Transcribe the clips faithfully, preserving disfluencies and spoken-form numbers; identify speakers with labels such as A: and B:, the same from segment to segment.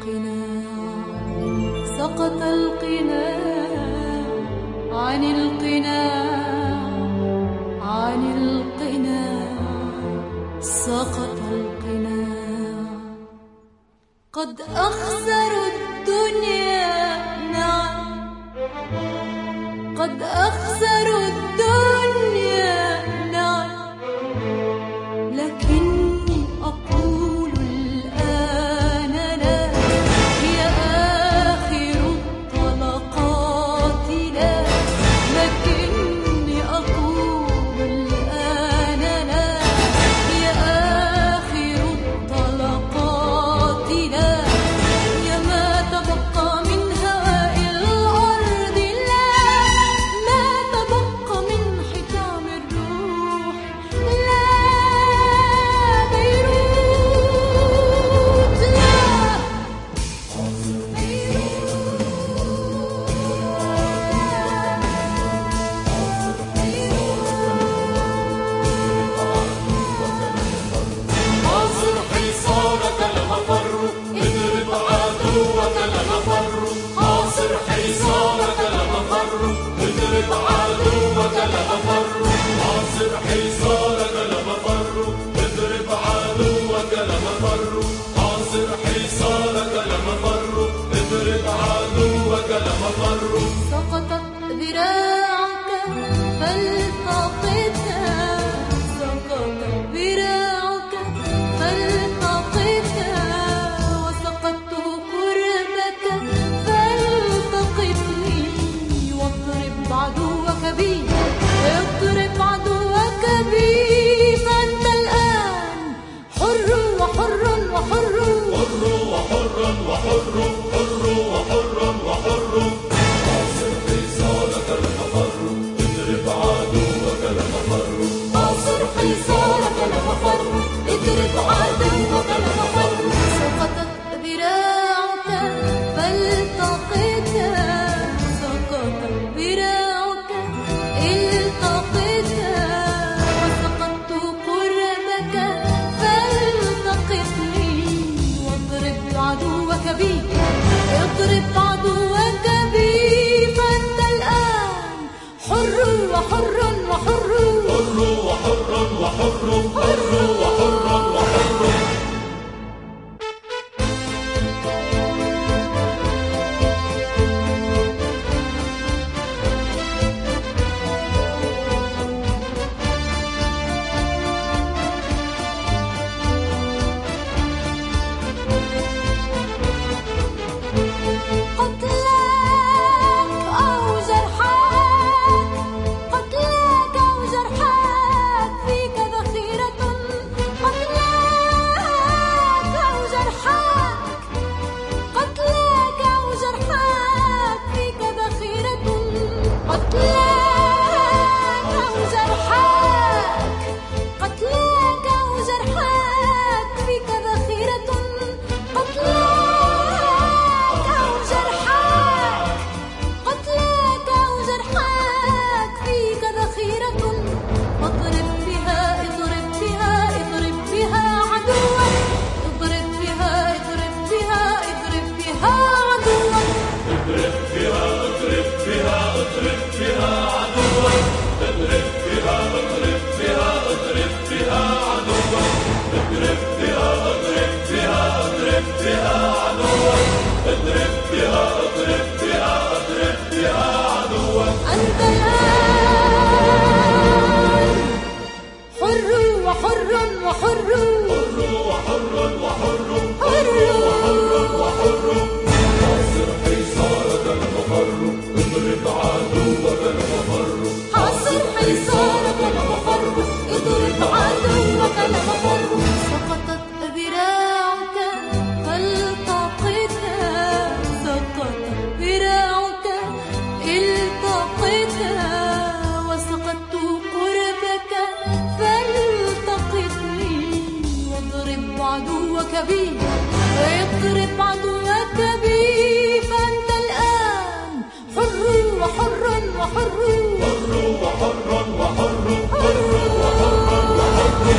A: القناع، سقط القناع عن القناع، عن القناع سقط القناع. قد أخسروا الدنيا، نعم قد أخسروا الدنيا، نعم، لكني أقول الآن لا، هي آخر الطلقات لا، لكني أقول الآن لا، هي آخر الطلقات لا، هي ما تبقى من هواء الأرض لا، ما تبقى من حكام الروح لا، بيروت لا،
B: حاصر حصارك المفر، اضرب عدوك المفر، حاصر حصارك المفر، اضرب عدوك المفر، حاصر حصارك المفر، اضرب عدوك المفر، حاصر حصارك المفر، اضرب عدوك المفر.
A: سقطت ذراعك فالتقطها، سقطت ذراعك فالتقطها، وسقطت قربك فالتقطني، واضرب عدوك بي، اضرب عدوك بي، فأنت الآن حر وحر وحر،
B: حر وحر وحر، حر وحر وحر. حاصر حصارك المفر، اضرب عدوك المفر،
A: حاصر حصارك المفر، اضرب عدوك المفر. سقطت ذراعك فالتقطها، سقطت ذراعك التقطها، وسقطت قربك فالتقطني، واضرب عدوك بي، اضرب عدوك بي، فأنت الآن حر وحر وحر،
B: حر وحر وحر، حر وحر وحر.
A: قتلاك أو جرحاك، قتلاك أو جرحاك، فيك ذخيرة، قتلاك أو جرحاك، قتلاك أو جرحاك، فيك ذخيرة، قتلاك أو جرحاك، قتلاك أو جرحاك، فيك ذخيرة، قتلاك أو جرحاك، قتلاك أو جرحاك، فيك ذخيرة، فاضرب بها، اضرب بها، اضرب بها عدوك، اضرب بها، اضرب بها، اضرب بها عدوك،
B: اضرب بها، اضرب بها، اضرب بها عدوك، اضرب بها، اضرب بها، اضرب بها عدوك، اضرب بها، اضرب بها، اضرب بها عدوك، اضرب بها، اضرب بها، اضرب بها عدوك.
A: أنت الآن حر وحر وحر،
B: حر وحر وحر،
A: حر
B: وحر وحر. حاصر حصارك المفر، اضرب عدوك المفر،
A: حاصر حصارك المفر، اضرب عدوك المفر. سقطت ذراعك فالتقطها، سقطت ذراعك التقطها، وسقطت قربك فالتقطني، واضرب عدوك بي، اضرب عدوك بي، فأنت الآن حر وحر وحر،
B: حر وحر وحر،
A: حر
B: وحر وحر.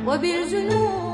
A: وبالجنون